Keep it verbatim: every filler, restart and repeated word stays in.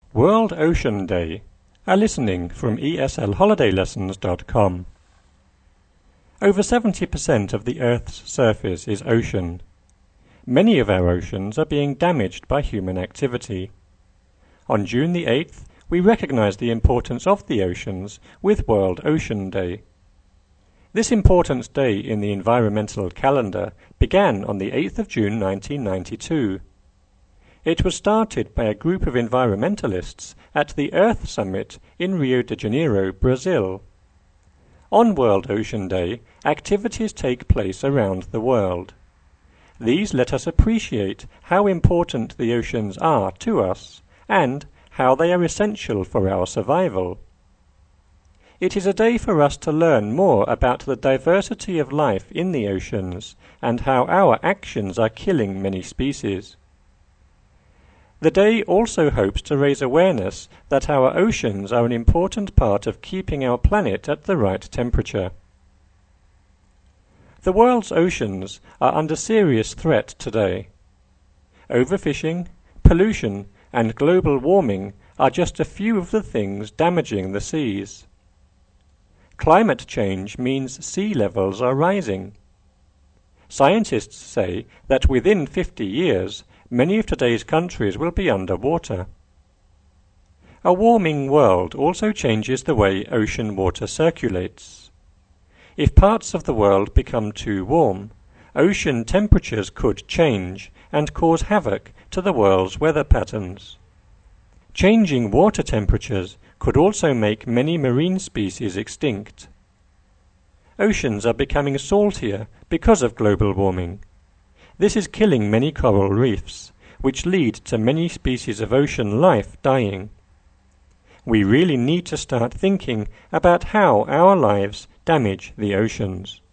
World Ocean Day, a listening from E S L holiday lessons dot com. Over seventy percent of the Earth's surface is ocean. Many of our oceans are being damaged by human activity. On June the eighth, we recognize the importance of the oceans with World Ocean Day. This important day in the environmental calendar began on the eighth of June nineteen ninety-two. It was started by a group of environmentalists at the Earth Summit in Rio de Janeiro, Brazil. On World Ocean Day, activities take place around the world. These let us appreciate how important the oceans are to us and how they are essential for our survival. It is a day for us to learn more about the diversity of life in the oceans and how our actions are killing many species. The day also hopes to raise awareness that our oceans are an important part of keeping our planet at the right temperature. The world's oceans are under serious threat today. Overfishing, pollution, and global warming are just a few of the things damaging the seas. Climate change means sea levels are rising. Scientists say that within fifty years, many of today's countries will be underwater. A warming world also changes the way ocean water circulates. If parts of the world become too warm, ocean temperatures could change and cause havoc to the world's weather patterns. Changing water temperatures could also make many marine species extinct. Oceans are becoming saltier because of global warming. This is killing many coral reefs, which lead to many species of ocean life dying. We really need to start thinking about how our lives damage the oceans.